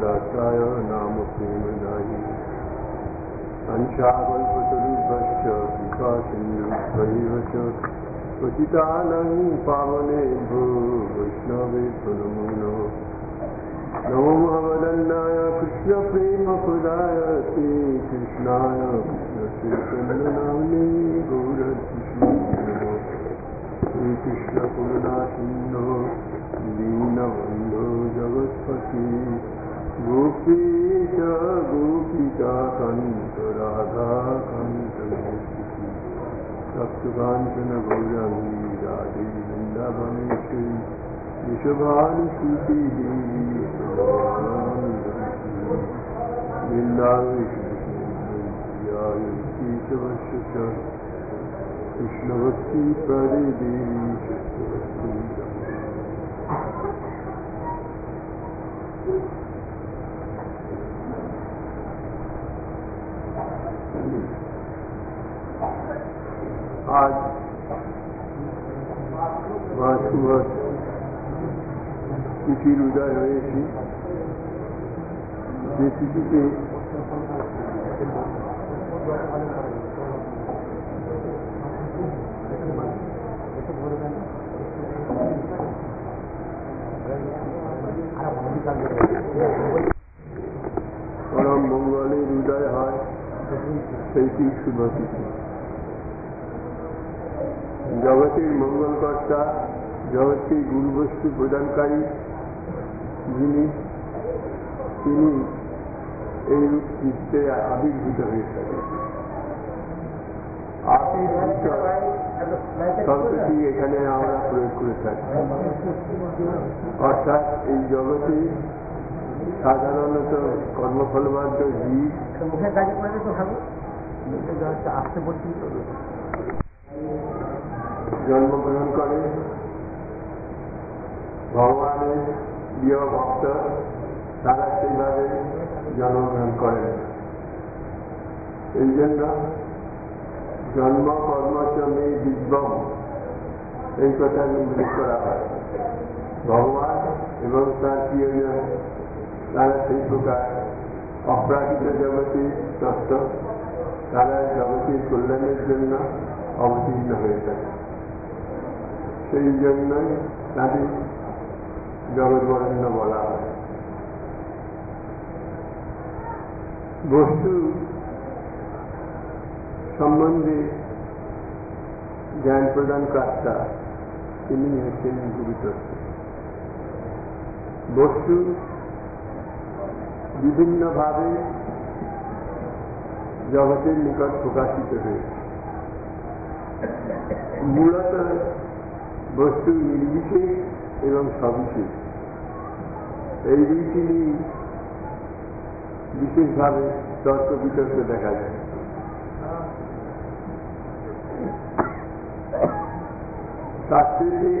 दासाय नाम प्रेमदायी अंशाकल्पतरुभ्यश्च कृपा सिन्धुभ्यैव च पतितानां पावनेभ्यो वैष्णवेभ्यो नमो नमः। नमो भगवदन्नाय कृष्णप्रेमप्रदाय श्रीकृष्णाय कृष्णचैतन्यनाम्ने गौरकृष्णे नमः। श्रीकृष्णकरुणासिन्धो दीनबन्धो जगत्पते गोपीश गोपिकान्त राधाकान्त सप्तकाञ्चन गौराङ्गी राधे वृन्दावनेश्वरी वृषभानुसूती देवी वृन्दावनेश्वरी केशवस्य कृष्णभक्ति प्रदे देवी आज सुबह तिथिर उदय হয়েছে যে তিথিতে পরম মঙ্গলের উদয় হয় সেইটি শুভ তিথি। জগতের মঙ্গলকর্তা জগৎকে গুরুবস্তু প্রদানকারী যিনি তিনি এই চিত্তে আবির্ভূত হয়ে থাকেন। আবির্ভূত শব্দটি এখানে আমরা প্রয়োগ করে থাকি, অর্থাৎ এই জগতে সাধারণত কর্মফলবাধ্য জীব জন্মগ্রহণ করে, ভগবানের প্রিয় ভক্ত তারা সেইভাবে জন্মগ্রহণ করেন। এই জন্য জন্ম কর্মচ মে দিব্যম এই কথা উল্লেখ করা হয়। ভগবান এবং তার প্রিয়জন তারা সেই প্রকার অপ্রাকৃত জগতের তত্ত্ব তারা জগতের কল্যাণের জন্য অবতীর্ণ হয়ে থাকে। সেই জন্যই তাদের জগৎবরেণ্য বলা হয়। বস্তু সম্বন্ধে জ্ঞান প্রদান কর্তা তিনি হচ্ছেন গুরুতত্ত্ব। বস্তু বিভিন্নভাবে জগতের নিকট প্রকাশিত হয়েছে। মূলত বস্তু নির্বিশেষ এবং সবিশেষ এই দুইটি নিয়ে বিশেষভাবে তর্ক বিতর্ক দেখা যায়। শাস্ত্রে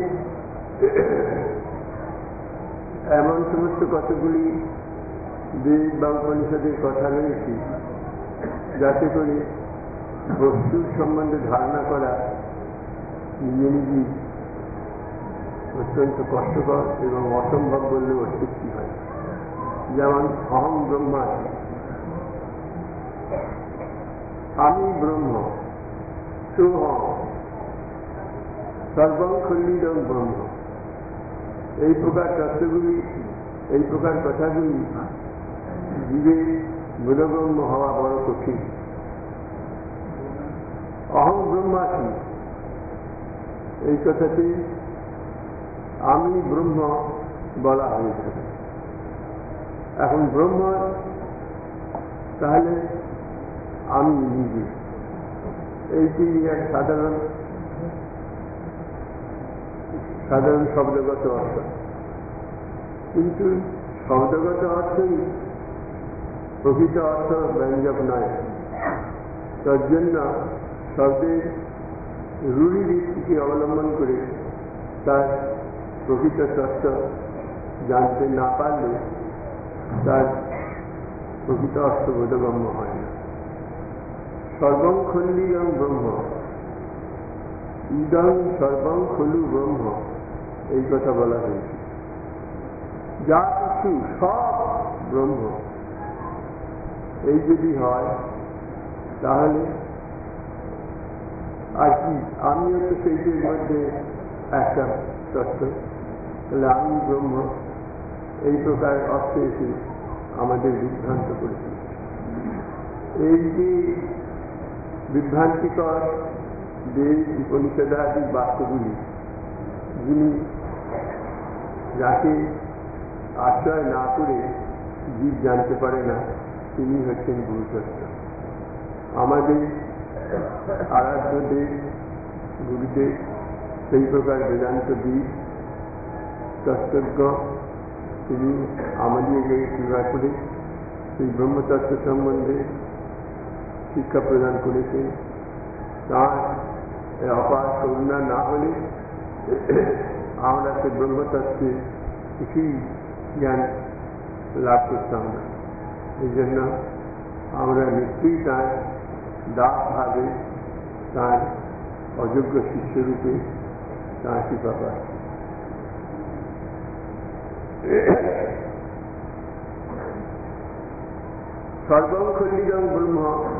এমন সমস্ত কতগুলি বেদ বা উপনিষদের কথা রয়েছে যাতে করে বস্তুর সম্বন্ধে ধারণা করা নিজে নিজেই অত্যন্ত কষ্টকর এবং অসম্ভব বললেও অত্যুক্তি হয়। যেমন অহং ব্রহ্মাস্মি, আমি ব্রহ্ম, সোহম সর্বং খণ্ডিতং ব্রহ্ম, এই প্রকার তত্ত্বগুলি এই প্রকার কথাগুলি জীবের বোধগম্য হওয়া বড় কঠিন। অহং ব্রহ্মাস্মি এই কথাতে আমি ব্রহ্ম বলা হয়ে থাকে। এখন ব্রহ্ম তাহলে আমি নিজে, এইটি এক সাধারণ শব্দগত অর্থ, কিন্তু শব্দগত অর্থই প্রকৃত অর্থ ব্যঞ্জক নয়। তার জন্য শব্দের রূঢ়ি ভিত্তিকে অবলম্বন করে তার প্রকৃত তত্ত্ব জানতে না পারলে তার প্রকৃত অর্থ বোধগম্য হয় না। সর্বং খণ্ডিতং ব্রহ্ম, ইদং সর্বং খলু ব্রহ্ম, এই কথা বলা হয়েছে। যা কিছু সব ব্রহ্ম, এই যদি হয় তাহলে আর কি আমিও তো সেইটির মধ্যে একটা তত্ত্ব, তাহলে আমি ব্রহ্ম, এই প্রকার অর্থে এসে আমাদের বিভ্রান্ত করেছি। এই যে বিভ্রান্তিকর বেদ উপনিষদাদি বাক্যগুলি যিনি যাকে আশ্রয় না করে জীব জানতে পারে না, তিনি হচ্ছেন গুরুতত্ত্ব। আমাদের আরাধ্য দেব গুরুদেব সেই প্রকার বেদান্তবিদ তত্ত্বজ্ঞ, তিনি আমাদেরকে কৃপা করে সেই ব্রহ্মতত্ত্ব সম্বন্ধে শিক্ষা প্রদান করেছেন। তাঁর অপার করুণা না হলে আমরা সে ব্রহ্মতত্ত্বে কিছুই জ্ঞান লাভ করতাম না। এই জন্য আমরা নিশ্চয়ই তাঁর দাস ভাবে, তাঁর অযোগ্য শিষ্যরূপে তাঁর কৃপা পাই। সর্বং খণ্ডিতং ব্রহ্ম,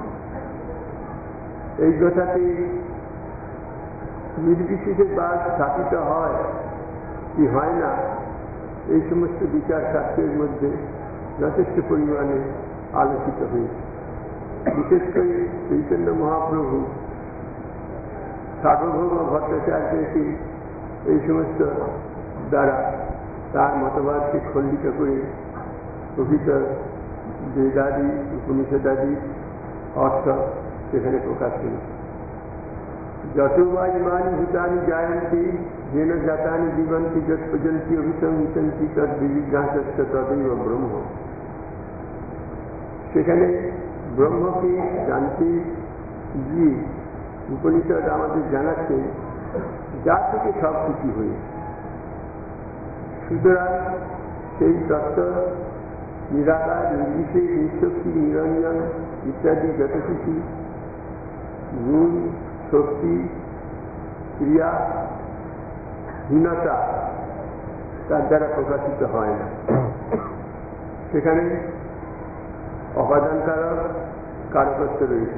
এই কথাটি নির্বিশেষে বাদ স্থাপিত হয় কি হয় না, এই সমস্ত বিচার শাস্ত্রের মধ্যে যথেষ্ট পরিমাণে আলোচিত হয়েছে। বিশেষ করে চৈতন্য মহাপ্রভু সার্বভৌম ভট্টাচার্যকে এই সমস্ত দ্বারা তার মতবাদকে খণ্ডিত করে প্রকৃত বেদাদি উপনিষদাদি অর্থ সেখানে প্রকাশ করেছে। যত বা ইমানি ভূতানি জায়ন্তি যেন জাতানি জীবন্তি যৎ পর্যন্তি অভিসংবিশন্তি তৎ বিজিজ্ঞাসস্য তदैব ব্রহ্ম। সেখানে ব্রহ্মকে জানতে গিয়ে উপনিষদ আমাদের জানাচ্ছে যা থেকে সব কিছু হয়েছে। সুতরাং সেই তত্ত্ব নিরাকার, নির্বিশেষ, নিঃশক্তি, নিরঞ্জন ইত্যাদি যত কিছু গুণ, শক্তি, ক্রিয়া, হীনতা তার দ্বারা প্রকাশিত হয় না। সেখানে অপাদান কারক কারকত্ব রয়েছে,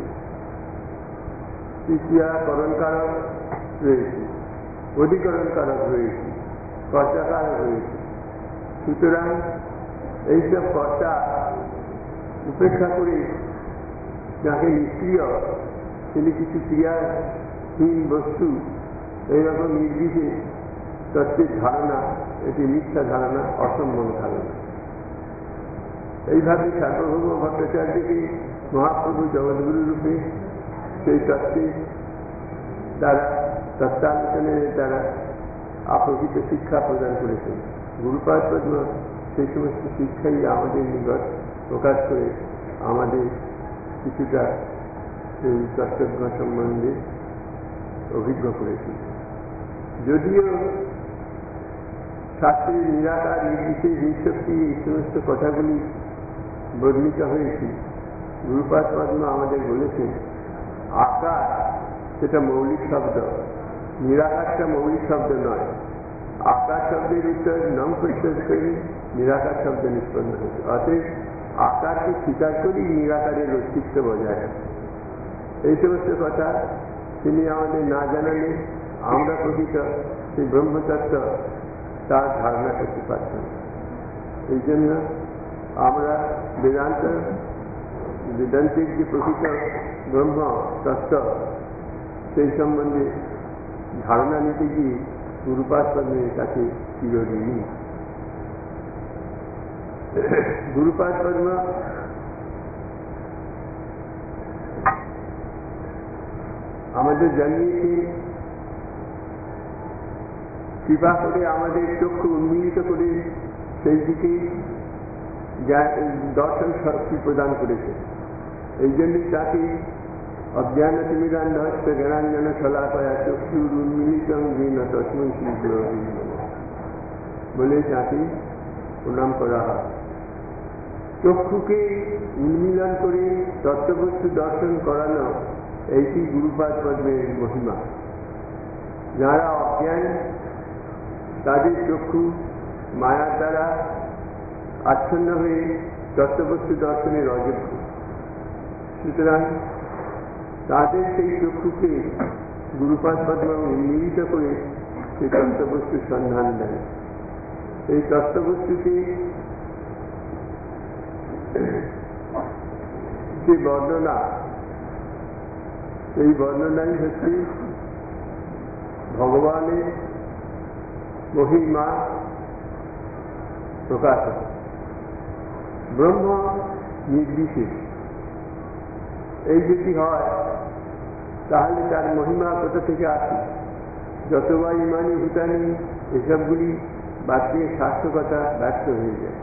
তৃতীয়াকরণ কারক রয়েছে, অধিকরণ কারক রয়েছে, কর্তা কারক রয়েছে। সুতরাং এইসব কর্তা উপেক্ষা করে যাকে নিষ্ক্রিয়, তিনি কিছু ক্রিয়াহীন বস্তু, এইরকম নির্বিশেষ তত্ত্বের ধারণা, এটি মিথ্যা ধারণা, অসম্ভব ধারণা। এইভাবে সার্বভৌম ভট্টাচার্যকে মহাপ্রভু জগৎগুরু রূপে সেই তত্ত্বের দ্বারা, তত্ত্বালোচনের দ্বারা প্রকৃত শিক্ষা প্রদান করেছেন। গুরুপাদ পদ্ম সেই সমস্ত শিক্ষাই আমাদের নিকট প্রকাশ করে আমাদের কিছুটা সেই তত্ত্বজ্ঞ সম্বন্ধে অভিজ্ঞ করেছিল। যদিও শাস্ত্রের নিরাকার, নির্বিশেষ, নিঃশক্তি এই সমস্ত কথাগুলি বর্ণিত হয়েছে, গুরুপাদ পদ্ম আমাদের বলেছেন আকার সেটা মৌলিক শব্দ, নিরাকারটা মৌলিক শব্দ নয়। আকার শব্দের উত্তর নম প্রত্যয় করে নিরাকার শব্দ নিষ্পন্ন হয়েছে। অতএব আকারকে স্বীকার করেই নিরাকারের অস্তিত্ব বজায় আছে। এই সমস্ত কথা তিনি আমাদের না জানালে আমরা প্রকৃত সেই ব্রহ্মতত্ত্ব তার ধারণা করতে পারতাম। এই জন্য আমরা বেদান্তের যে প্রকৃত ব্রহ্ম তত্ত্ব সেই সম্বন্ধে ধারণা নিতে গিয়ে গুরুপাদ পদ্মের কাছে চিরঋণী। গুরুপাদ পদ্ম আমাদের জানিয়েছে, কৃপা করে আমাদের চক্ষু উন্মিলিত করে সেই দিকে দর্শন শক্তি প্রদান করেছে। এই জন্যই তাকে অজ্ঞান তিমিরান্ধস্য জ্ঞানাঞ্জন শলাকয়া চক্ষুর উন্মিলিতং যেন তস্मै শ্রী গুরবে নমঃ বলে তাকে প্রণাম করা হয়। চক্ষুকে উন্মিলন করে তত্ত্ববস্তু দর্শন করানো, এইটি গুরুপাদ পদ্মের মহিমা। যারা অজ্ঞান, তাদের চক্ষু মায়ার দ্বারা আচ্ছন্ন হয়ে তত্ত্ববস্তু দর্শনের অযোগ্য। সুতরাং তাদের সেই চক্ষুকে গুরুপাদ পদ্ম মিলিত করে সেই তত্ত্ববস্তুর সন্ধান দেয়। এই তত্ত্ববস্তুকে যে বর্ণনা, এই বর্ণনাই হচ্ছে ভগবানের মহিমা প্রকাশ। ব্রহ্ম নির্বিশেষ এই যদি হয় তাহলে তার মহিমা কোথা থেকে আসে? যতবা ইমানি ভূতানি এসবগুলি বাক্যের সার্থকতা ব্যর্থ হয়ে যায়।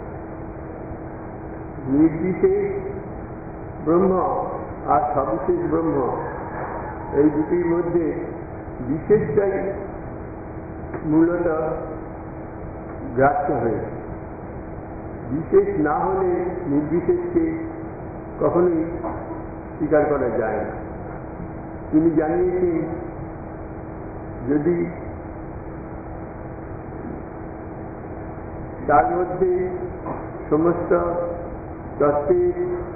নির্বিশেষ ব্রহ্ম আর সবিশেষ ব্রহ্ম, এই দুটির মধ্যে বিশেষটাই মূলত গ্রাহ্য হয়েছে। বিশেষ না হলে নির্বিশেষকে কখনোই স্বীকার করা যায় না। তিনি জানিয়েছেন যদি তার মধ্যে সমস্ত তত্ত্বের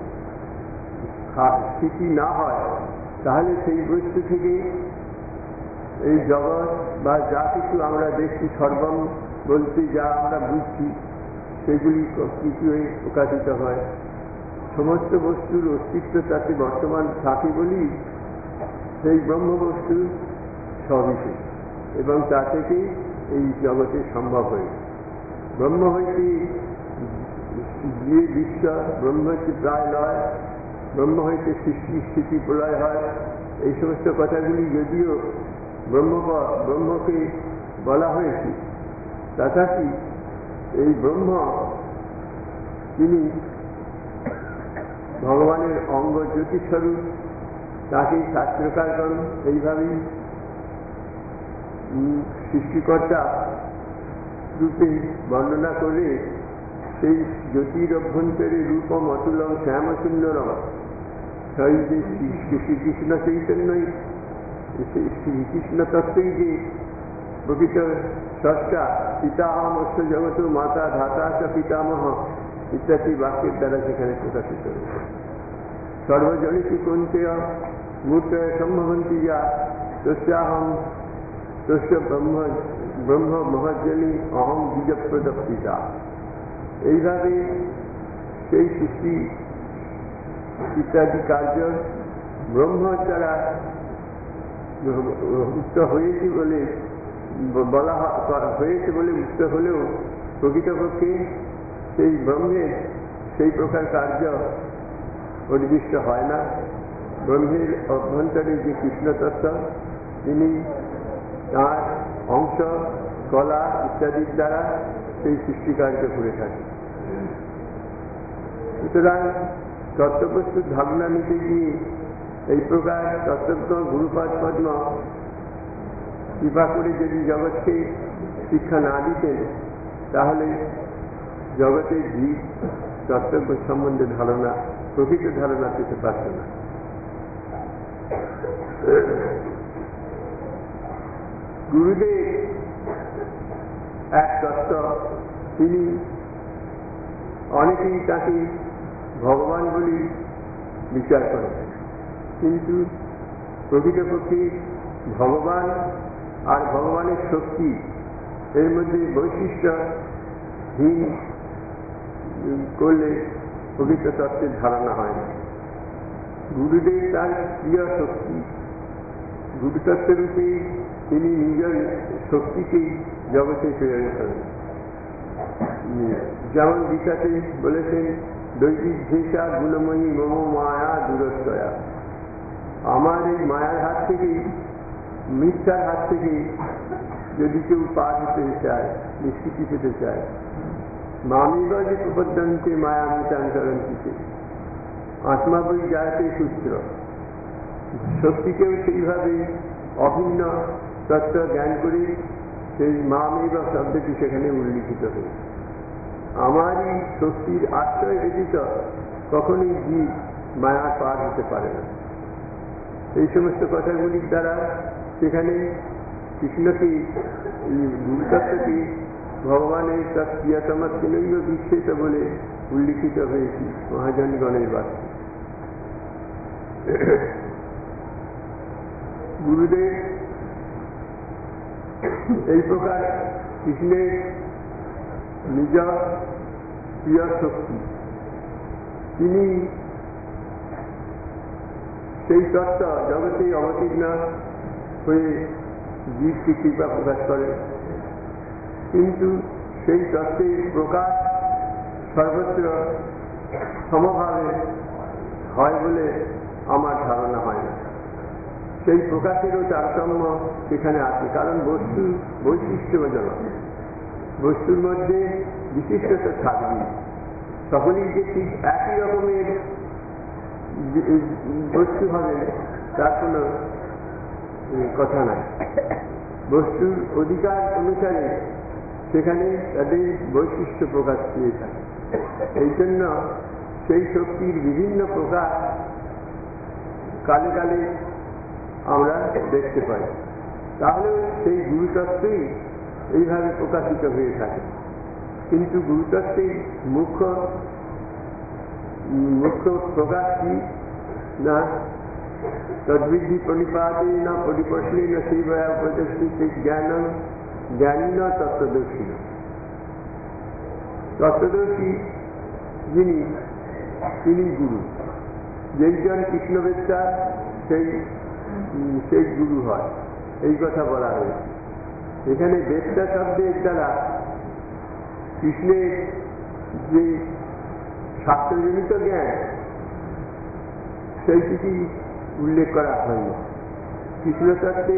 স্থিতি না হয় তাহলে সেই বস্তু থেকে এই জগৎ বা যা কিছু আমরা দেখছি, সর্বম বলতে যা আমরা বুঝছি, সেগুলি কিছুই প্রকাশিত হয়। সমস্ত বস্তুর অস্তিত্ব তাতে বর্তমান থাকে বলি সেই ব্রহ্মবস্তু সবিশেষ, এবং তা থেকে এই জগতে সম্ভব হয়েছে। ব্রহ্ম হইতে যে বিশ্ব, ব্রহ্ম হচ্ছে প্রায় লয়, ব্রহ্ম হইতে সৃষ্টি স্থিতি প্রলয় হয়, এই সমস্ত কথাগুলি যদিও ব্রহ্মকে বলা হয়েছে, তথাপি এই ব্রহ্ম তিনি ভগবানের অঙ্গ জ্যোতিস্বরূপ, তাকে শাস্ত্রকারগণ এইভাবেই সৃষ্টিকর্তা রূপে বর্ণনা করে সেই জ্যোতির অভ্যন্তরে রূপম অতুলম শ্যাম সুন্দরম, সেই যে শ্রীকৃষ্ণ চৈতন্যই, শ্রীকৃষ্ণ তত্ত্বই যে প্রকৃত স্রষ্টা, পিতামস্য জগত মাতা ধাতা চ পিতামহ ইত্যাদি বাক্যের দ্বারা সেখানে প্রকাশিত হয়েছে। সর্বজনিষু কন্তেয় মূর্তয় সম্ভবন্তি যা তস্যাহম তস্য ব্রহ্ম মহজ্জনী অহম বীজপ্রদ পিতা। এইভাবে সেই সৃষ্টি ইত্যাদি কার্য ব্রহ্ম দ্বারা উক্ত হয়েছে বলে বলা হয়েছে বলে উক্ত হলেও প্রকৃতপক্ষে সেই ব্রহ্মের সেই প্রকার কার্য পরিবিষ্ট হয় না। ব্রহ্মের অভ্যন্তরে যে কৃষ্ণতত্ত্ব, তিনি তাঁর অংশ কলা ইত্যাদির দ্বারা সেই সৃষ্টিকার্য করে থাকেন। সুতরাং তত্ত্ববস্তুর ধারণা নিতে গিয়ে এই প্রকার তত্ত্বজ্ঞ গুরুপাদ পদ্ম কৃপা করে যদি জগৎকে শিক্ষা না দিতেন তাহলে জগতের জীব তত্ত্বজ্ঞ সম্বন্ধে ধারণা, প্রকৃত ধারণা পেতে পারত না। গুরুদেব এক তত্ত্ব, তিনি অনেকেই তাকে ভগবান বলে বিচার করেন, কিন্তু প্রকৃতপক্ষে ভগবান আর ভগবানের শক্তি এর মধ্যে বৈশিষ্ট্যহীন করলে প্রকৃত তত্ত্বের ধারণা হয় না। গুরুদেব তার প্রিয় শক্তি, গুরুতত্ত্বরূপে তিনি নিজের শক্তিকেই জগতে প্রেরণ করেন। যেমন গীতাতে বলেছেন, দৈবিক ঘেষা গুণময়ী মম মায়া দূরস্তয়া। আমার এই মায়ার হাত থেকে, মিথ্যার হাত থেকে যদি কেউ পার হতে চায়, নিষ্কৃতি পেতে চায়, মামিব যে প্রপদ্যন্তে মায়া মিতান্তরন্তিতে আত্মা বই যাতে সূত্র। শক্তিকেও সেইভাবে অভিন্ন তত্ত্ব জ্ঞান করে সেই মামিব শব্দটি সেখানে উল্লিখিত হয়েছে। আমারই শক্তির আশ্রয় ব্যতীত কখনই জীব মায়া পার হতে পারে না। এই সমস্ত কথাগুলির দ্বারা সেখানে কৃষ্ণকে, গুরুতত্ত্বকে ভগবানের প্রিয়তম তিনৈব বিচ্ছেদ বলে উল্লিখিত হয়েছি মহাজনগণের বাক্যে। গুরুদেব এই প্রকার কৃষ্ণের নিজ প্রিয় শক্তি, তিনি সেই তত্ত্ব জগতে অবতীর্ণ হয়ে জীবকে কৃপা প্রকাশ করে, কিন্তু সেই তত্ত্বের প্রকাশ সর্বত্র সমভাবে হয় বলে আমার ধারণা হয় না। সেই প্রকাশেরও তারতম্য সেখানে আছে, কারণ বস্তু বৈশিষ্ট্যজনক, বস্তুর মধ্যে বিশিষ্টতা থাকবে। সকলেই যে ঠিক একই রকমের বস্তু হবে তার কোনো কথা নাই। বস্তুর অধিকার অনুসারে সেখানে তাদের বৈশিষ্ট্য প্রকাশ পেয়ে থাকে। এই জন্য সেই শক্তির বিভিন্ন প্রকার কালে কালে আমরা দেখতে পাই। তাহলে সেই গুরুতত্ত্বই এইভাবে প্রকাশিত হয়ে থাকে। কিন্তু গুরুতত্ত্বের মুখ্য প্রকাশ কি না, তদ্বিধি প্রণিপাতে না পরিপশলে না সেই বয়া প্রতিষ্ঠিত জ্ঞান জ্ঞানী না তত্ত্বদর্শী। তত্ত্বদর্শী যিনি, তিনি গুরু। যেইজন কৃষ্ণবেত্তা সেই গুরু হয়, এই কথা বলা হয়েছে। এখানে বেত্তা শব্দের দ্বারা কৃষ্ণের যে শাস্ত্রজনিত জ্ঞান সেইটি উল্লেখ করা হয়নি। কৃষ্ণতত্ত্বে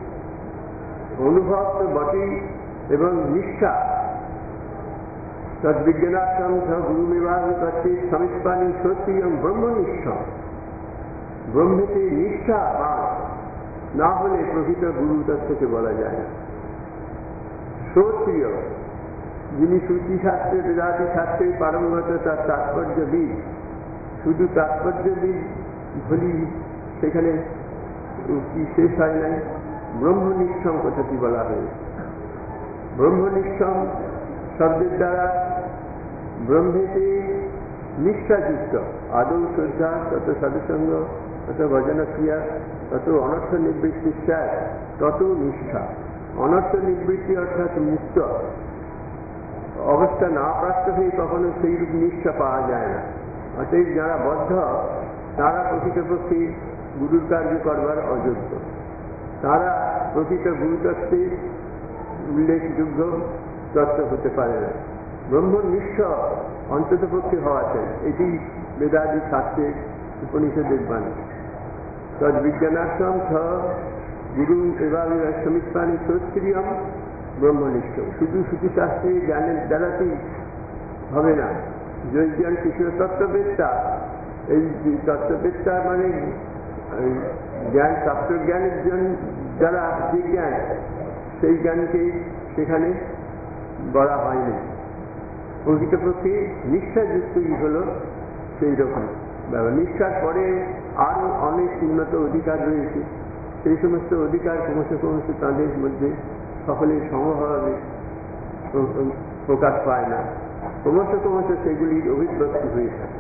অনুভব তো বটেই, এবং নিষ্ঠা তদ্বিজ্ঞানার্থম গুরুমেবাহ তত্ত্বে সমিষ্পানি সত্যিয়ম ব্রহ্মনিষ্ঠ। ব্রহ্মেতে নিষ্ঠা না হলে প্রকৃত গুরু তত্ত্বকে বলা যায় না। শ্রোত্রিয়, যিনি শ্রুতি শাস্ত্রে বেদাদি শাস্ত্রে পারঙ্গত, তার তাৎপর্যবিদ। শুধু তাৎপর্যবিদ বলি সেখানে কি শেষ হয় নাই। ব্রহ্মনিষ্ঠম কথাটি বলা হয়েছে। ব্রহ্মনিষ্ঠম শব্দের দ্বারা ব্রহ্মেতে নিষ্ঠাযুক্ত, আদৌ শ্রদ্ধা, তত সাধুসঙ্গ, তত ভজনা ক্রিয়া, তত অনর্থ নিবৃত্তি ত্যাগ, তত নিষ্ঠা। অনর্থ নিবৃত্তি অর্থাৎ মুক্ত অবস্থা না প্রাপ্ত হয়ে কখনো সেইরূপ নিষ্ঠা পাওয়া যায় না। অতএব যারা বদ্ধ তারা প্রকৃতপক্ষে গুরুর কার্য করবার অযোগ্য। তারা প্রকৃত গুরুতত্ত্বের উল্লেখযোগ্য তত্ত্ব হতে পারে না। ব্রহ্মনিষ্ঠ অন্তত পক্ষে হওয়া চাই, এটি বেদাদি শাস্ত্রের উপনিষদের বাণী। তদ্বিজ্ঞানার্থম গুরু এভাবে সমিষ্পানি শ্রোত্রিয়ম ব্রহ্মনিষ্ঠ। শুধু শ্রুতিশাস্ত্রের জ্ঞানের দ্বারাতেই হবে না। যজন কৃষ্ণ তত্ত্ববেত্তা, এই তত্ত্ববেত্তা মানে জ্ঞান, শাস্ত্রজ্ঞানের দ্বারা যে জ্ঞান, সেই জ্ঞানকে সেখানে বলা হয়নি। প্রকৃতপক্ষে নিষ্ঠাযুক্তই হল সেই রকম ব্যাপার। নিষ্ঠার পরে আরও অনেক উন্নত অধিকার রয়েছে। সেই সমস্ত অধিকার ক্রমশ তাদের মধ্যে সকলের সমভাবে প্রকাশ পায় না। ক্রমশ সেগুলির অভিব্যক্তি হয়ে থাকে।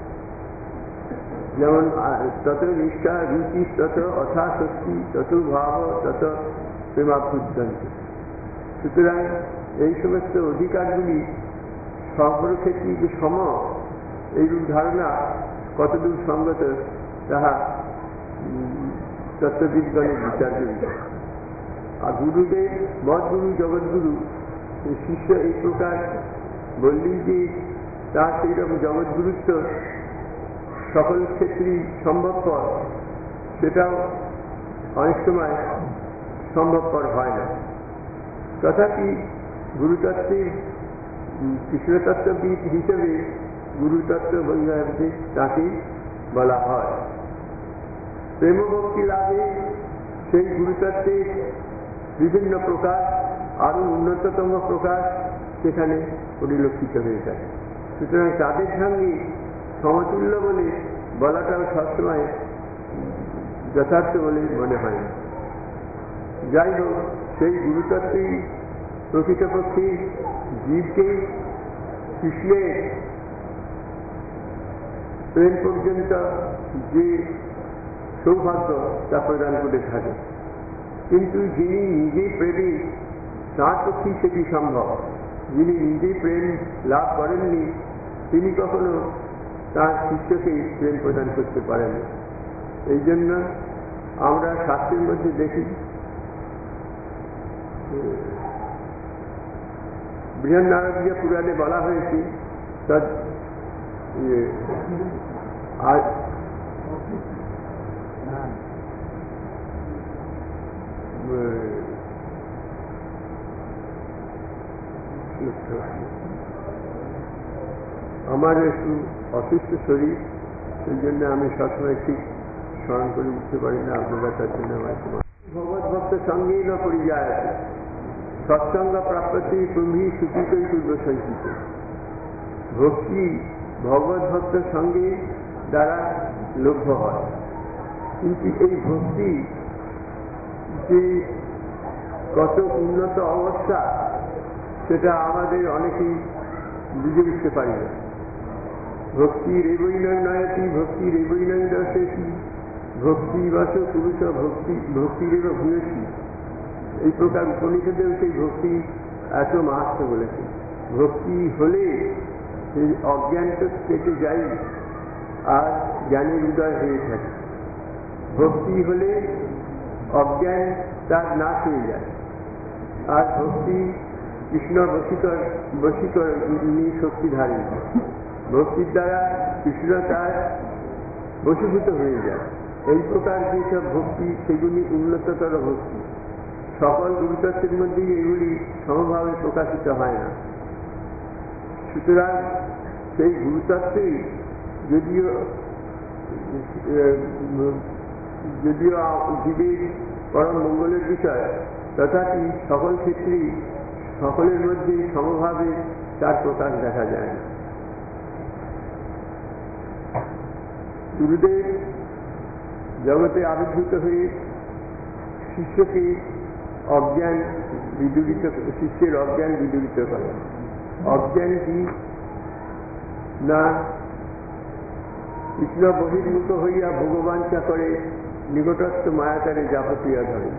যেমন তত নিষ্ঠা রুচি, তত অথাশক্তি, তত ভাব, তত প্রেমাভ্যুদন্ত। সুতরাং এই সমস্ত অধিকারগুলি সর্বক্ষেত্রে যে সম, এইরূপ ধারণা কতদূর সঙ্গত তাহা তত্ত্ববিজ্ঞানের বিচার্য বিষয়। আর গুরুদেব, মদগুরু, জগৎগুরু, শিষ্য এই প্রকার বললেই যে তার সেইরকম জগৎগুরুত্ব সকল ক্ষেত্রেই সম্ভবপর, সেটাও অনেক সময় সম্ভবপর হয় না। তথাপি গুরুতত্ত্বের কৃষ্ণতত্ত্ববিদ হিসেবে গুরুতত্ত্ব বৈভাবে তাকে বলা হয়। প্রেমভক্তি লাভে সেই গুরুতত্ত্বের বিভিন্ন প্রকার, আরো উন্নততম প্রকার সেখানে পরিলক্ষিত হয়ে থাকে। সুতরাং তাদের সঙ্গে সমতুল্য বলে বলাটাও সবসময় যথার্থ বলে মনে হয় না। যাই হোক, সেই গুরুতত্ত্বই প্রকৃতপক্ষে জীবকে কৃষ্ণের প্রেম পর্যন্ত যে সৌভাগ্য তা প্রদান করে থাকে। কিন্তু যিনি নিজেই প্রেমী তাঁর পক্ষেই সেটি সম্ভব। যিনি নিজেই প্রেম লাভ করেননি তিনি কখনো তার শিষ্যকে প্রেম প্রদান করতে পারেন। এই জন্য আমরা শাস্ত্রের মধ্যে দেখি বৃহন্নারদীয় পুরাণে বলা হয়েছে তদ আজ আমার একটু অসুস্থ শরীর, সেই জন্য আমি সবসময় ঠিক স্মরণ করে উঠতে পারি না। আপনারা তার জন্য আমার ভগবত ভক্ত সঙ্গেই না পড়ি যায় সৎসঙ্গ প্রাপ্তি তুমি সুচিতই পূর্ব সঞ্চিত। ভক্তি ভগবত ভক্তের সঙ্গে দ্বারা লভ্য হয়, কিন্তু এই ভক্তি যে কত উন্নত অবস্থা সেটা আমাদের অনেকেই বুঝে উঠতে পারি না। ভক্তির এবৈনয় নয়তি ভক্তির এবৈনয় দর্শেছি ভক্তি বস পুরুষ ভক্তিরেব ভূয়সী। এই প্রকার উপনিষদেও সেই ভক্তি এত মাহাত্ম্য বলেছে। ভক্তি হলে সেই অজ্ঞান তো কেটে যাই আর জ্ঞানের উদয় হয়ে থাকে। ভক্তি হলে অজ্ঞান তার নাশ হয়ে যায়। আর ভক্তি কৃষ্ণ বশীকর শক্তি ধারণ করে। ভক্তির দ্বারা কৃষ্ণ তার বশীভূত হয়ে যায়। এই প্রকার যেসব ভক্তি সেগুলি উন্নততর ভক্তি। সকল গুরুতত্ত্বের মধ্যেই এগুলি সমভাবে প্রকাশিত হয় না। সুতরাং সেই গুরুতত্ত্বেই যদিও জীবের পরম মঙ্গলের বিষয়, তথাপি সকল ক্ষেত্রেই সকলের মধ্যে সমভাবে তার প্রকাশ দেখা যায় না। গুরুদেব জগতে আবির্ভূত হয়ে শিষ্যকে শিষ্যের অজ্ঞান বিদূরিত করেন। অজ্ঞান কি না? কৃষ্ণ বহির্মুখ হইয়া ভগবাঞ্ছা করে নিকটস্থ মায়াকারে যাবতীয় ধরে।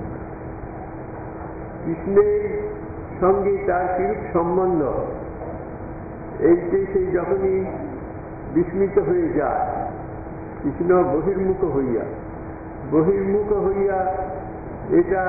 কৃষ্ণের সঙ্গে তার কিরূপ সম্বন্ধ এইটাই সেই যখনই বিস্মিত হয়ে যায়। কৃষ্ণ বহির্মুখ হইয়া এটা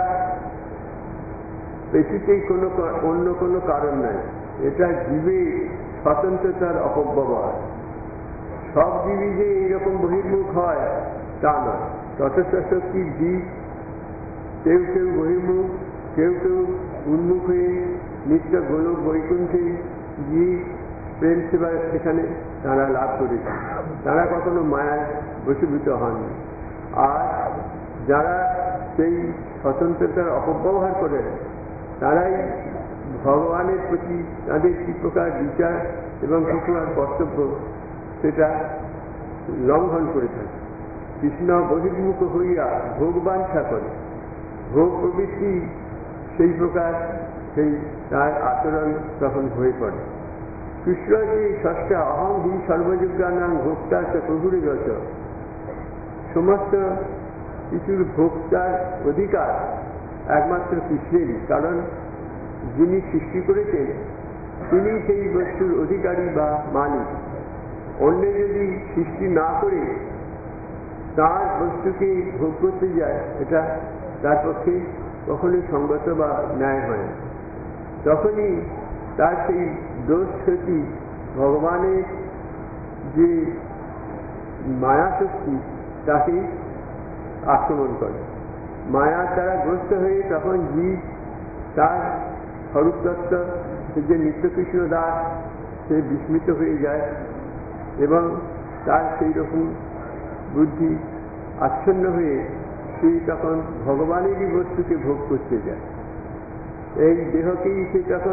পেছুতেই অন্য কোনো কারণ নাই। এটা জীবের স্বতন্ত্রতার অপব্যবহার। সব জীবই যে এইরকম বহির্মুখ হয় তা নয়। ততস্থ শক্তির জীব কেউ কেউ বহির্মুখ, কেউ কেউ উন্মুখ হয়ে নিত্য গোলক বৈকুণ্ঠে গিয়ে প্রেম সেবা সেখানে তারা লাভ করেছে। তারা কখনো মায়ায় বশীভূত হননি। আর যারা সেই স্বতন্ত্রতার অপব্যবহার করেন তারাই ভগবানের প্রতি তাদের কি প্রকার বিচার এবং কি প্রকার কর্তব্য সেটা লঙ্ঘন করে থাকে। কৃষ্ণ বহির্মুখ হইয়া ভোগবাঞ্ছা করে। ভোগ প্রবৃত্তি সেই প্রকার সেই তার আচরণ তখন হয়ে পড়ে। কৃষ্ণ যে ষষ্ঠ অহং হি সর্বযজ্ঞানাং ভোক্তা চ প্রভুরে গত, সমস্ত কিছুর ভোক্তার অধিকার একমাত্র কৃষ্ণেরই। কারণ যিনি সৃষ্টি করেছেন তিনি সেই বস্তুর অধিকারী বা মালিক। অন্য যদি সৃষ্টি না করে তার বস্তুকে ভোগ করতে যায়, এটা তার পক্ষে কখনোই সঙ্গত বা ন্যায় হয় না। তখনই তার সেই দোষ ক্ষতি ভগবানের যে মায়া শক্তি তাকে আক্রমণ করে। মায়ার দ্বারা গ্রস্ত হয়ে তখন জীব তার স্বরূপ তত্ত্ব যে নিত্যকৃষ্ণ দাস সে বিস্মিত হয়ে যায় এবং তার সেই রকম বুদ্ধি আচ্ছন্ন হয়ে সে তখন ভগবানেরই বস্তুকে ভোগ করতে যায়। এই দেহকেই সে তখন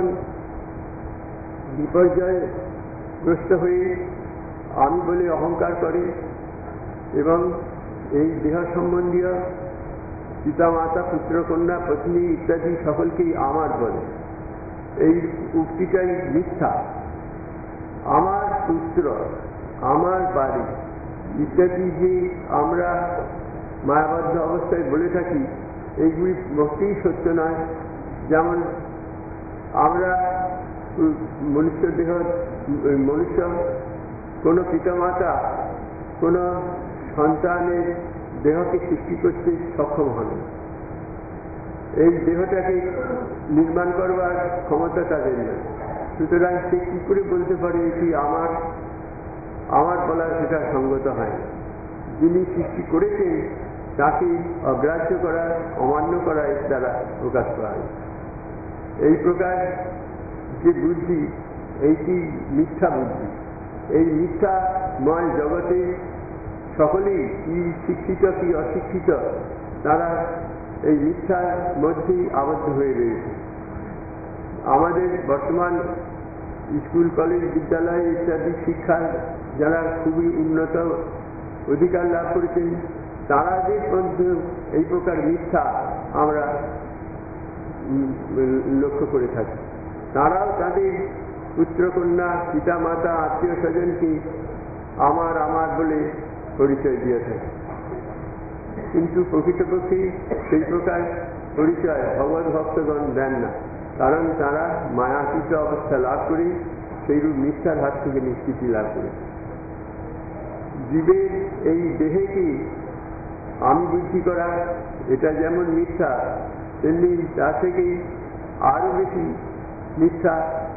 বিপর্যয়গ্রস্ত হয়ে আমি বলে অহংকার করে এবং এই দেহ সম্বন্ধীয় পিতা মাতা পুত্র কন্যা পত্নী ইত্যাদি সকলকেই আমার বলে। এই উক্তিটাই মিথ্যা। আমার পুত্র, আমার বাড়ি, ইত্যাদি যে আমরা মায়াবদ্ধ অবস্থায় বলে থাকি, এইগুলি মোটেই সত্য নয়। যেমন আমরা মনুষ্য কোনো পিতামাতা কোনো সন্তানের দেহকে সৃষ্টি করতে সক্ষম হন, এই দেহটাকে নির্মাণ করবার ক্ষমতা তাদের নেই। সুতরাং সে কি করে বলতে পারে এটি আমার বলা সেটা সঙ্গত হয় না। যিনি সৃষ্টি করেছেন তাকে অগ্রাহ্য করা, অমান্য করা এর দ্বারা প্রকাশ পায়। এই প্রকার যে বুদ্ধি, এইটি মিথ্যা বুদ্ধি। এই মিথ্যাময় জগতে সকলেই কি শিক্ষিত কি অশিক্ষিত, তারা এই মিথ্যার মধ্যেই আবদ্ধ হয়ে রয়েছে। আমাদের বর্তমান স্কুল কলেজ বিদ্যালয় ইত্যাদি শিক্ষার যারা খুবই উন্নত অধিকার লাভ করেছেন, তারাদের মধ্যে এই প্রকার মিথ্যা আমরা লক্ষ্য করে থাকি। তারাও তাদের পুত্রকন্যা, পিতা মাতা, আত্মীয় স্বজনকে আমার বলে পরিচয় দিয়ে থাকে। কিন্তু প্রকৃতপক্ষে সেই প্রকার পরিচয় ভগবত ভক্তগণ দেন না, কারণ তারা মায়াতীত অবস্থা লাভ করে সেইরূপ মিথ্যার হাত থেকে নিষ্কৃতি লাভ করে। জীবের এই দেহেকে আমি বুদ্ধি করা, এটা যেমন মিথ্যা, তেমনি তা থেকেই আরো বেশি মিথ্যা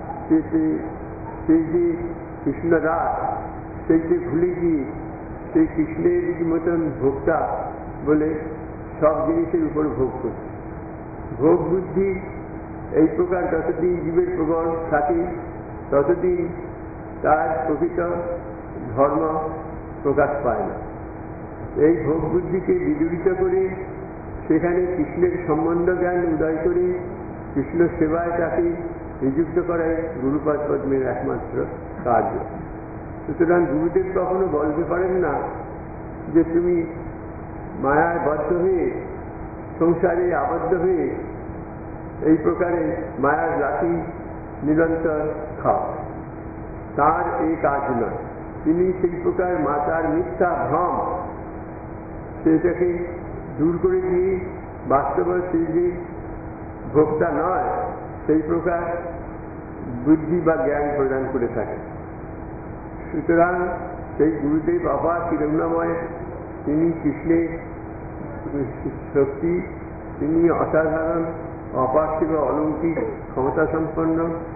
সেই যে কৃষ্ণ রাস, সেই যে ভুলে গিয়ে সেই কৃষ্ণের মতন ভোক্তা বলে সব জিনিসের উপর ভোগ করছে। ভোগ বুদ্ধি এই প্রকার যতদিন জীবের প্রবল থাকে, ততদিন তার প্রকৃত ধর্ম প্রকাশ পায় না। এই ভোগ বুদ্ধিকে বিদূরিত করে সেখানে কৃষ্ণের সম্বন্ধ জ্ঞান উদয় করে কৃষ্ণ সেবায় তাকে নিযুক্ত করাই গুরুপাদ পদ্মের একমাত্র কার্য। সুতরাং গুরুদেব কখনো বলতে পারেন না যে তুমি মায়ায় বদ্ধ হয়ে, সংসারে আবদ্ধ হয়ে এই প্রকারে মায়ার লাঠি নিরন্তর খাও। তার এই কাজ নয়। তিনি সেই প্রকার মাতার মিথ্যা ভ্রম সেটাকে দূর করে দিয়ে বাস্তবে সেই যে ভোক্তা নয়, সেই প্রকার বুদ্ধি বা জ্ঞান প্রদান করে থাকে। সুতরাং সেই গুরুদেব অপার করুণাময়, তিনি কৃষ্ণের শক্তি, তিনি অসাধারণ অপার্থিব অলৌকিক ক্ষমতা সম্পন্ন।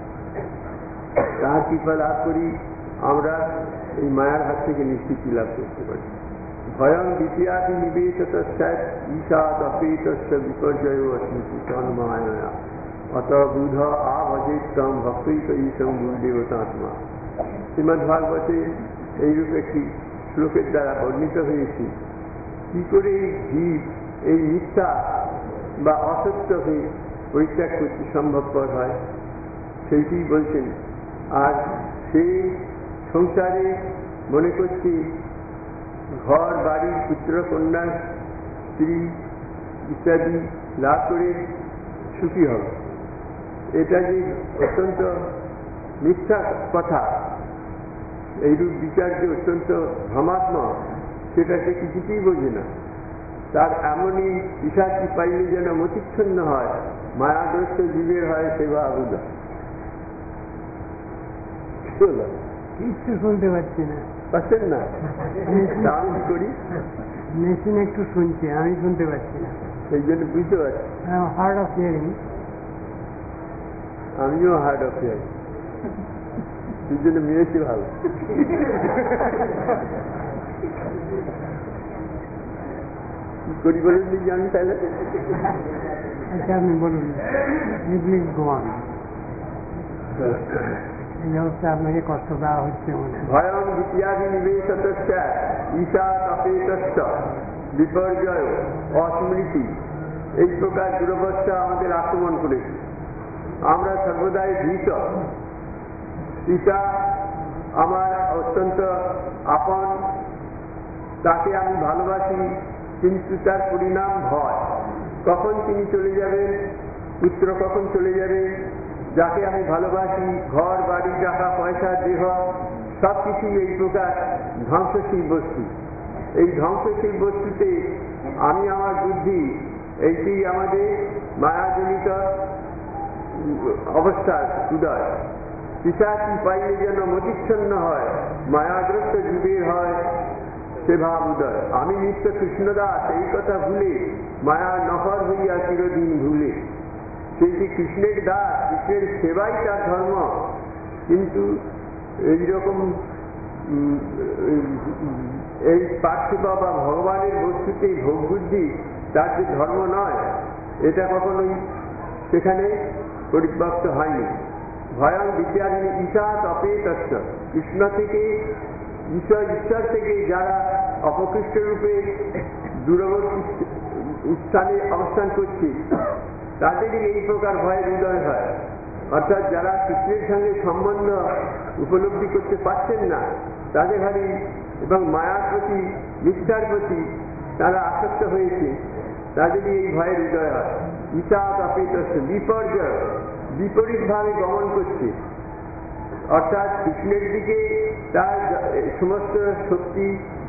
তার কৃপা লাভ করি আমরা এই মায়ার হাত থেকে নিষ্কৃতি লাভ করতে পারি। ভয়ং দ্বিতীয়াদি নিবেশত ঈশাদ অপেতস্য বিপর্যয় অস্মিতি তন্মায়া অত বুধ আভজেতম ভক্তৈক ঈশং গুরুদেবতাত্মা। শ্রীমদ্ ভাগবতে এইরূপ একটি শ্লোকের দ্বারা বর্ণিত হয়েছে কি করে জীব এই মিথ্যা বা অসত্যকে পরিত্যাগ করতে সম্ভবপর হয়, সেইটি বলছেন। আর সেই সংসারে মনে করছি ঘর বাড়ি, পুত্র কন্যা, স্ত্রী ইত্যাদি লাভ করে সুখী হবে। এটা যে অত্যন্ত মিথ্যা কথা, এইরূপ বিচার যে অত্যন্ত ভ্রমাত্মক, সেটা সে কিছুতেই বোঝে না। তার এমনই পিশাচি পাইলে যেন মতিচ্ছন্ন হয়, মায়াগ্রস্ত জীবের হয় সেবা আবুদা। কিচ্ছু শুনতে পাচ্ছি না, পাচ্ছেন না? আমি করি মেশিন একটু শুনছি, আমি শুনতে পাচ্ছি না, সেই জন্য বুঝতে পারছি। Hard of hearing. আমিও হার্ড অফ হিয়ারিং, সেই জন্য মেয়েছি ভালো। কি করি বলুন দিদি, আমি তাহলে আচ্ছা আপনি বলুন, প্লিজ গো অন। এই অবস্থা আপনাকে কষ্ট দেওয়া হচ্ছে মনে। ভয়ং দ্বিতীয়াদি নিবেশতস্য ঈশাদ অপেতস্য বিপর্যয় অস্মৃতি, এই প্রকার দুরবস্থা আমাদের আক্রমণ করেছে। আমরা সর্বদাই ভীত। পিতা আমার অত্যন্ত আপন, তাকে আমি ভালোবাসি, কিন্তু তার পরিণাম ভয়। কখন তিনি চলে যাবেন, পুত্র কখন চলে যাবে, যাকে আমি ভালোবাসি, ঘর বাড়ি, টাকা পয়সা, দেহ, সব কিছুই এই প্রকার ধ্বংসশীল বস্তু। এই ধ্বংসশীল বস্তুতে আমি আমার বুদ্ধি, এইটি আমাদের মায়াজনিত অবস্থার উদয়। পিশাচি পাইলে যেন মতিচ্ছন্ন হয়, মায়াগ্রস্ত জীবের হয় সে ভাব উদয়। আমি নিত্য কৃষ্ণদাস এই কথা ভুলে মায়ার নফর হইয়া চিরদিন ভুলে। সেই যে কৃষ্ণের দাস, কৃষ্ণের সেবাই তার ধর্ম, কিন্তু এইরকম এই পার্থিব বা ভগবানের বস্তুতে ভোগ বুদ্ধি তার যে ধর্ম নয়, এটা কখনোই সেখানে পরিব্যক্ত হয়নি। ভয়ং বিদ্যাধীন ঈশা তপে তত্ত্ব, কৃষ্ণ থেকে ঈশ্বর থেকে যারা অপকৃষ্ট রূপে দূরবর্তী স্থানে অবস্থান করছে তাদেরই এই প্রকার ভয়ের উদয় হয়। অর্থাৎ যারা কৃষ্ণের সঙ্গে সম্বন্ধ উপলব্ধি করতে পারছেন না, তাদের হারি এবং মায়ার প্রতি, নিষ্ঠার প্রতি তারা আসক্ত হয়েছে, তাদেরই এই ভয়ের উদয় হয়। ঈশা তপে তত্ত্ব, বিপর্যয় বিপরীতভাবে গমন করছে, অর্থাৎ কৃষ্ণের দিকে তার সমস্ত শক্তি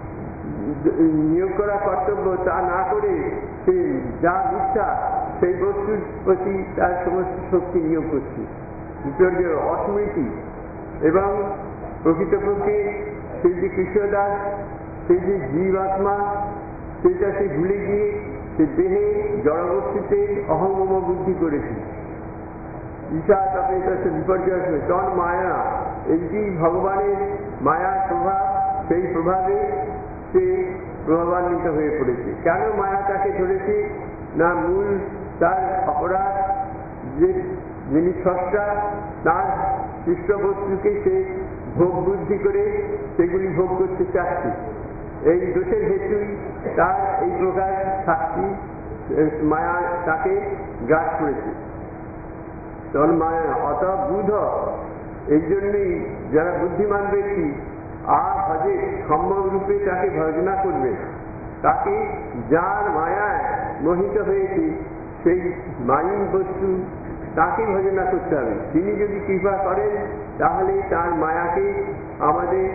নিয়োগ করা কর্তব্য তা না করে সে যা ইচ্ছা সেই বস্তুর প্রতি তার সমস্ত শক্তি নিয়োগ করছে। বিপর্যয় অস্মৃতি এবং প্রকৃতপক্ষে সেই যে কৃষ্ণদাস, সেই যে জীবাত্মা, সেটা সে ভুলে গিয়ে সে দেহে জড়বস্তুতে অহংম বুদ্ধি করেছে। ঈশা তপে তত্ত্ব বিপর্যয় তন মায়া, এইটি ভগবানের মায়ার প্রভাব, সেই প্রভাবে সে প্রভাবান্বিত হয়ে পড়েছে। কেন মায়া তাকে ধরেছে? না মূল তার অপরাধ, যে যিনি স্রষ্টা তার সৃষ্ট বস্তুকে সে ভোগ বুদ্ধি করে সেগুলি ভোগ করতে চাচ্ছে। এই দোষের হেতুই তার এই প্রকার শাস্তি, মায়া তাকে গ্রাস করেছে। তখন মায়া অত বুধ, এই জন্যই যারা বুদ্ধিমান ব্যক্তি ভজে সম্যক রূপে তাকে ভজনা করবে, তাকে যার মায়ায় মোহিত হয়েছে সেই মায়িক বস্তু তাকে ভজনা করতে হবে। তিনি যদি কৃপা করেন তাহলে তার মায়াকে আমাদের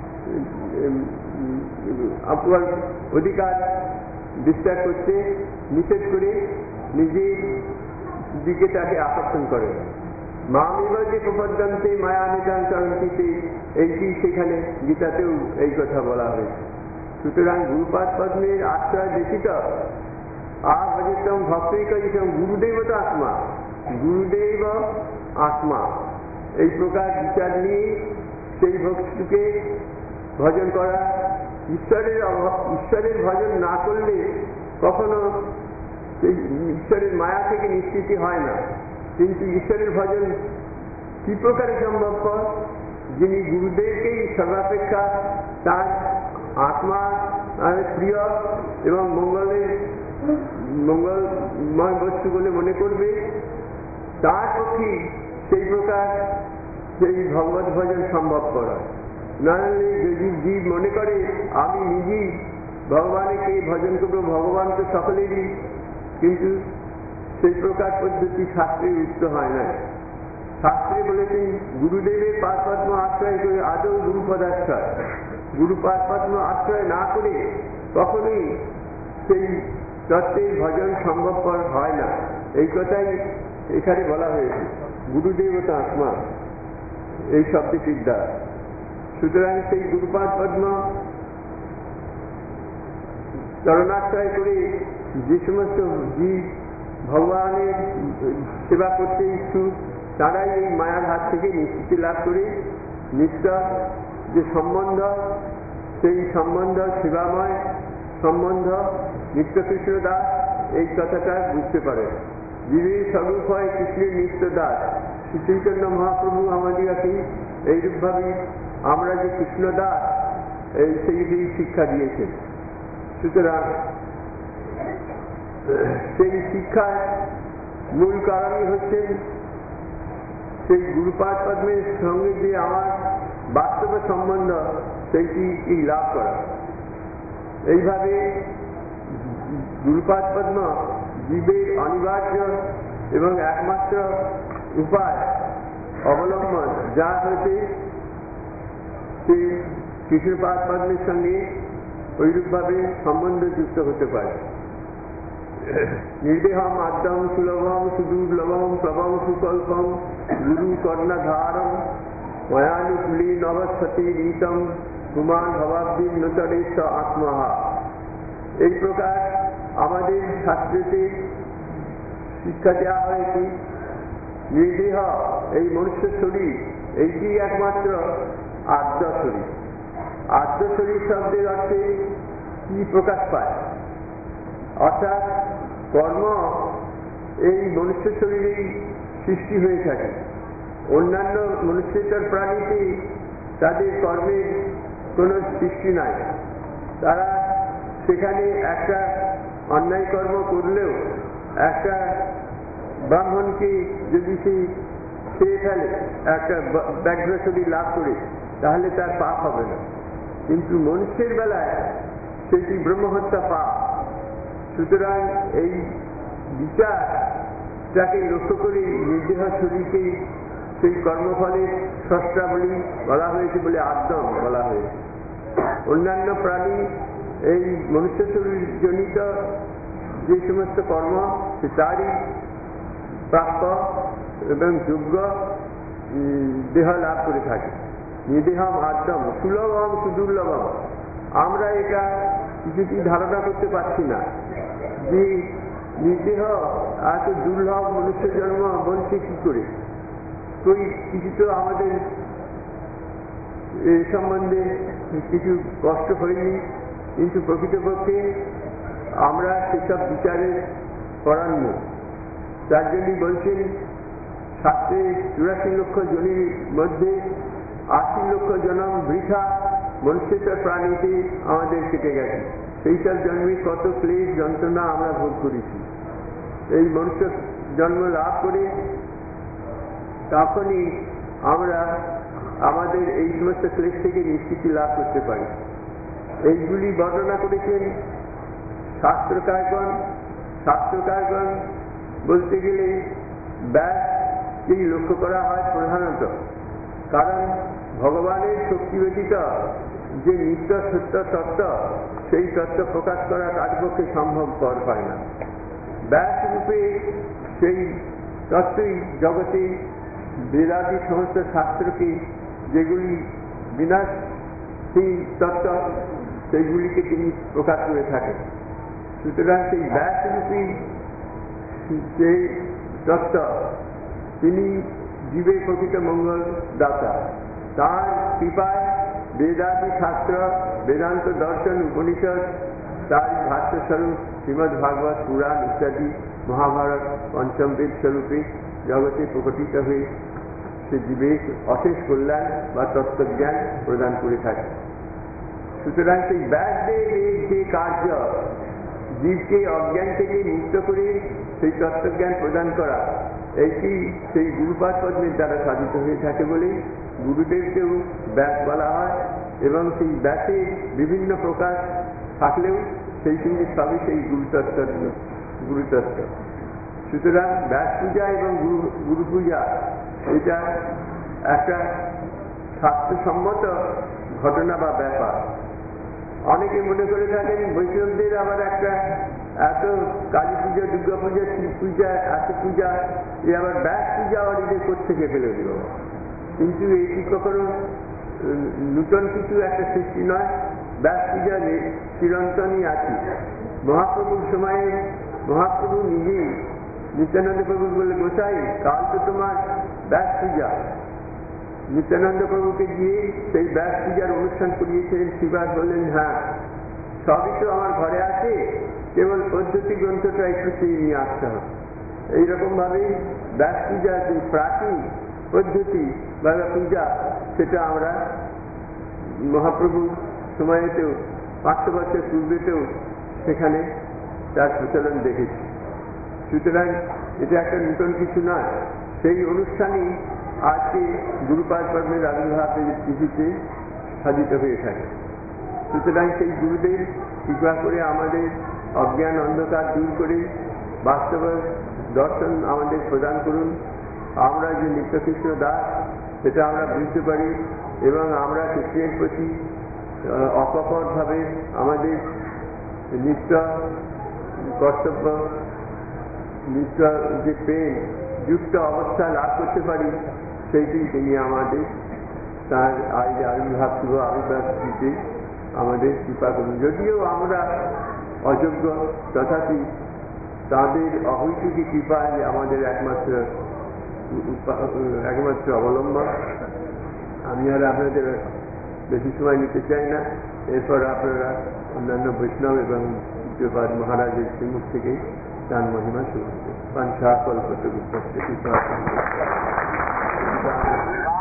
অধিকার বিস্তার করতে নিষেধ করে নিজের দিকে তাকে আকর্ষণ করে। মামিবাজে প্রপদ্যন্তে মায়া নিদান চরন্তিতে, এইটি সেখানে গীতাতেও এই কথা বলা হয়েছে। সুতরাং গুরুপাদ পদ্মের আশ্রয় ব্যতীত ভজতম ভক্তৈকম গুরুদেবতা আত্মা, গুরুদেব আত্মা, এই প্রকার বিচার নিয়ে সেই ভক্তিকে ভজন করা। ঈশ্বরের ভজন না করলে কখনো সেই ঈশ্বরের মায়া থেকে নিষ্কৃতি হয় না। কিন্তু ঈশ্বরের ভজন কি প্রকারে সম্ভবপর? যিনি গুরুদেবকেই সর্বাপেক্ষা তার আত্মা প্রিয় এবং মঙ্গলময় বস্তু বলে মনে করবে, তার পক্ষে সেই প্রকার সেই ভগবত ভজন সম্ভবপর। নাহলে যদি জীব মনে করে আমি নিজেই ভগবানকে ভজন করবো, ভগবান তো সকলেরই, কিন্তু সেই প্রকার পদ্ধতি শাস্ত্রে উক্ত হয় না। শাস্ত্রে বলেছেন গুরুদেবের পাদপদ্ম আশ্রয় করে আদৌ গুরুপদাশ্রয়, গুরুপাদপদ্ম আশ্রয় না করে কখনোই সেই তত্ত্বের ভজন সম্ভবপর হয় না। এই কথাই এখানে বলা হয়েছে, গুরুদেবতা আত্মা এই শব্দটির দ্বারা। সুতরাং সেই গুরুপাদ পদ্ম চরণাশ্রয় করে যে সমস্ত জীব ভগবানের সেবা করতে ইচ্ছুক তারাই এই মায়ার হাত থেকে নিষ্কৃতি লাভ করে নিত্য যে সম্বন্ধ, সেই সম্বন্ধ সেবাময় সম্বন্ধ, নিত্য কৃষ্ণ দাস, এই কথাটা বুঝতে পারে। জীবের স্বরূপ হয় কৃষ্ণের নিত্য দাস। শ্রী চৈতন্য মহাপ্রভু আমাদেরকে এইরূপভাবে আমরা যে কৃষ্ণ দাস সেই শিক্ষা দিয়েছেন। সুতরাং সেই শিক্ষার মূল কারণই হচ্ছেন সেই গুরুপাদ পদ্মের সঙ্গে যে আমার বাস্তব সম্বন্ধ, সেইটি লাভ করা। এইভাবে গুরুপাদ পদ্ম জীবের অনিবার্য এবং একমাত্র উপায় অবলম্বন, যা হয়েছে সেই কৃষ্ণপাদ পদ্মের সঙ্গে ওইরূপভাবে সম্বন্ধযুক্ত হতে পারে। নির্দেহম আদ্যম সুলভম সুদুর্লভম প্রভম সুকল্পম গুরু কর্ণধারম ময়ানুকুলী নবৎসতি নীতম কুমান ভবাব্দিন নতরেশ আত্মহা। এই প্রকার আমাদের শাস্ত্রেতে শিক্ষা দেওয়া হয়েছে। নির্দেহ এই মনুষ্য শরীর এইটি একমাত্র আদ্য শরীর। আদ্য শরীর শব্দের অর্থে কি প্রকাশ পায়? অর্থাৎ কর্ম এই মনুষ্য শরীরেই সৃষ্টি হয়ে থাকে। অন্যান্য মনুষ্যেতর প্রাণীতে তাদের কর্মের কোনো সৃষ্টি নাই। তারা সেখানে একটা অন্যায় কর্ম করলেও একটা ব্রাহ্মণকে যদি সে খেয়ে ফেলে একটা ব্যাঘ্র শরীর লাভ করে, তাহলে তার পাপ হবে না। কিন্তু মনুষ্যের বেলায় সেটি ব্রহ্মহত্যা পাপ। সুতরাং এই বিচারটাকে লক্ষ্য করে নির্দেহ শরীরকে সেই কর্মফলের স্রষ্টা বলা হয়েছে বলে আদ্যম বলা হয়েছে। অন্যান্য প্রাণী এই মনুষ্য শরীর জনিত যে সমস্ত কর্ম সে তারই প্রাপ্য এবং যোগ্য দেহ লাভ করে থাকে। নিদেহম আদ্যম সুলভম সুদুর্লভম। আমরা এটা কিছুটি ধারণা করতে পারছি না যে নিদেহ এত দুর্লভ মনুষ্য জন্ম বলছে কি করে। কিছু তো আমাদের এ সম্বন্ধে কিছু কষ্ট হয়নি, কিন্তু প্রকৃতপক্ষে আমরা সেসব বিচারের করার নই। তার জন্যই বলছেন শাস্ত্রে 84 লক্ষ জনের মধ্যে 80 লক্ষ জন্ম বৃথা মনুষ্যের প্রাণীতে আমাদের কেটে গেছে। সেই সব জন্মে কত ক্লেশ যন্ত্রণা আমরা ভোগ করেছি। এই মনুষ্য জন্ম লাভ করে তখনই আমরা আমাদের এই সমস্ত ক্লেশ থেকে নিষ্কৃতি লাভ করতে পারি। এইগুলি বর্ণনা করেছেন শাস্ত্রকারগণ। শাস্ত্রকারগণ বলতে গেলে ব্যাসকেই লক্ষ্য করা হয় প্রধানত। কারণ ভগবানের শক্তি ব্যতীত যে নিত্য সত্য তত্ত্ব, সেই তত্ত্ব প্রকাশ করা তার পক্ষে সম্ভবপর হয় না। ব্যাস রূপে সেই তত্ত্বই জগতে বেদাদি সমস্ত শাস্ত্রকে, যেগুলি বিনাশ সেই তত্ত্ব, সেইগুলিকে তিনি প্রকাশ করে থাকেন। সুতরাং সেই ব্যাস রূপী সেই তত্ত্ব তিনি জীবের প্রকৃত মঙ্গল দাতা। তার কৃপায় বেদাদি শাস্ত্র, বেদান্ত দর্শন, উপনিষদ, তার ভাষ্যস্বরূপ শ্রীমদ্ ভাগবত পুরাণ ইত্যাদি মহাভারত পঞ্চম বেদ স্বরূপে জগতে প্রকটিত হয়ে সে জীবের অশেষ কল্যাণ বা তত্ত্বজ্ঞান প্রদান করে থাকে। সুতরাং সেই ব্যাসদেব যে কার্য জীবকে অজ্ঞান থেকে মুক্ত করে সেই তত্ত্বজ্ঞান প্রদান করা, এইটি সেই গুরুপাদ পদ্মের দ্বারা সাধিত হয়ে থাকে বলেই গুরুদেবকেও ব্যাস বলা হয়। এবং সেই ব্যাসে বিভিন্ন প্রকাশ থাকলেও সেই সঙ্গে সবই সেই গুরুতত্ত্ব। সুতরাং ব্যাস পূজা এবং গুরু পূজা এটা একটা শাস্ত্রসম্মত ঘটনা বা ব্যাপার। অনেকে মনে করে থাকেন বৈষ্ণবদের আবার একটা এত কালী পূজা, দুর্গা পূজা, শিব পূজা, এত পূজা, এ আবার ব্যাস পূজা অনেকে কোত্থেকে ফেলে দিল। কিন্তু এটি কখনো নূতন কিছু একটা সৃষ্টি নয়। ব্যাস পূজা চিরন্তনই আছে। মহাপ্রভুর সময়ে মহাপ্রভু নিজেই নিত্যানন্দ প্রভু বলে, গোসাই কাল তো তোমার ব্যাস পূজা। নিত্যানন্দ প্রভুকে গিয়ে সেই ব্যাস পূজার অনুষ্ঠান করিয়েছিলেন। শ্রীবাস বললেন, হ্যাঁ সবই তো আমার ঘরে আছে, কেবল পদ্ধতি গ্রন্থটা একটু চেয়ে নিয়ে আসতে হবে। এইরকম ভাবে ব্যাস পূজার যে প্রাচীন পদ্ধতি বা পূজা, সেটা আমরা মহাপ্রভুর সময়েতেও 500 বছর পূর্বেতেও সেখানে তার প্রচলন দেখেছি। সুতরাং এটা একটা নূতন কিছু নয়। সেই অনুষ্ঠানই আজকে গুরুপাদ পদ্মের আবির্ভাবের তিথিতে সাধিত হয়ে থাকে। সুতরাং সেই গুরুদেব কৃপা করে আমাদের অজ্ঞান অন্ধকার দূর করে বাস্তব দর্শন আমাদের প্রদান করুন। আমরা যে নিত্যকৃষ্ণ দাস সেটা আমরা বুঝতে পারি এবং আমরা কৃষ্ণের প্রতি অকপটভাবে আমাদের নিত্য কর্তব্য, নিত্য যে প্রেম যুক্ত অবস্থা লাভ করতে পারি, সেইটি তিনি আমাদের তার আবির্ভাব শুভ আবির্ভাব দিতে আমাদের কৃপা করুন। যদিও আমরা অযোগ্য, তথাপি তাদের অহৈতুকী কৃপায় আমাদের একমাত্র অবলম্বন। আমি আর আপনাদের বেশি সময় নিতে চাই না। এরপর আপনারা অন্যান্য বৈষ্ণব এবং পূজ্যপাদ মহারাজের শ্রীমুখ থেকে তার মহিমা শুনবেন। পাঞ্চা কল্পতরু